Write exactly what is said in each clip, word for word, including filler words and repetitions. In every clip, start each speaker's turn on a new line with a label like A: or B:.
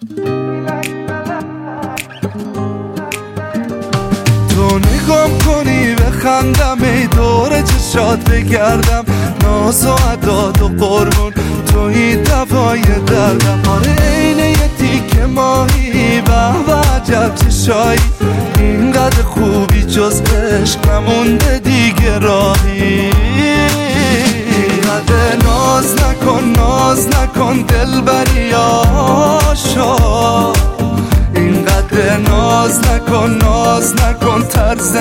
A: تو نگام کنی بخندم، ای دور چشات بگردم، ناز و عداد و قربون توی دوای دردم. آره اینه یه تیکه ماهی، به به عجب چشایی، اینقدر خوبی جز عشق نمونده دیگه راهی. اینقدر ناز نکن ناز نکن دلبری آشا، اینقدر ناز نکن ناز نکن طرز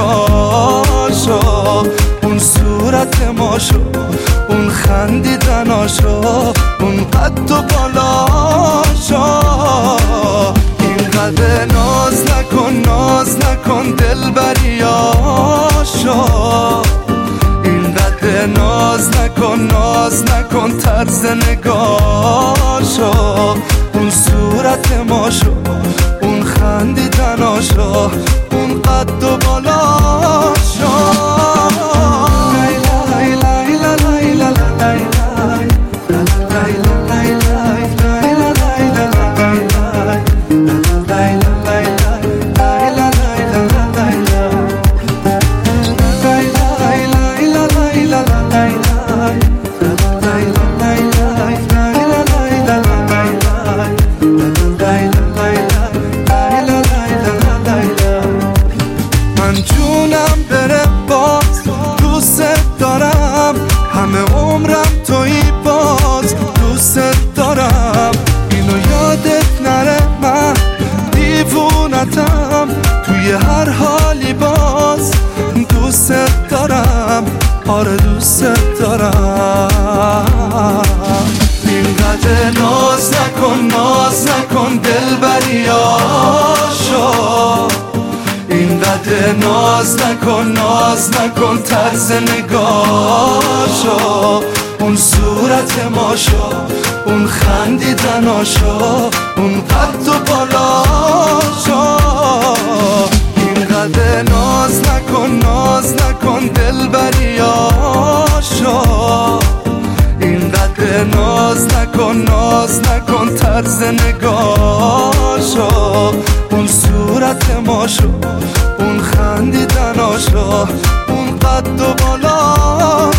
A: نگاشو، اون صورت ماشو، اون خندیدناشو، اون قد و بالاشو. اینقدر ناز نکن ناز نکن دلبریاشو، اینقدر ناز نکن ناز نکن طرز نگاشو، اون صورت ماشو، اون خندیدناشو، اون قد و بالاشو. من جونم بره باز دوست دارم، همه عمرم تویی باز دوست دارم. اینو یادت نره من دیوونتم، توی هر حالی باز دوست دارم، آره دوست دارم. اینقدر ناز نکن ناز نکن دلبریاشو، اینقدر ناز نکن ناز نکن طرز نگاشو، اون صورت ماشو، اون خندیدناشو، اون قد و بالاشو. اینقدر ناز نکن ناز نکن دلبریاشو، اینقدر ناز نکن ناز نکن طرز نگاشو، اون صورت ماشو، اون خندیدناشو، اون قد و بالا.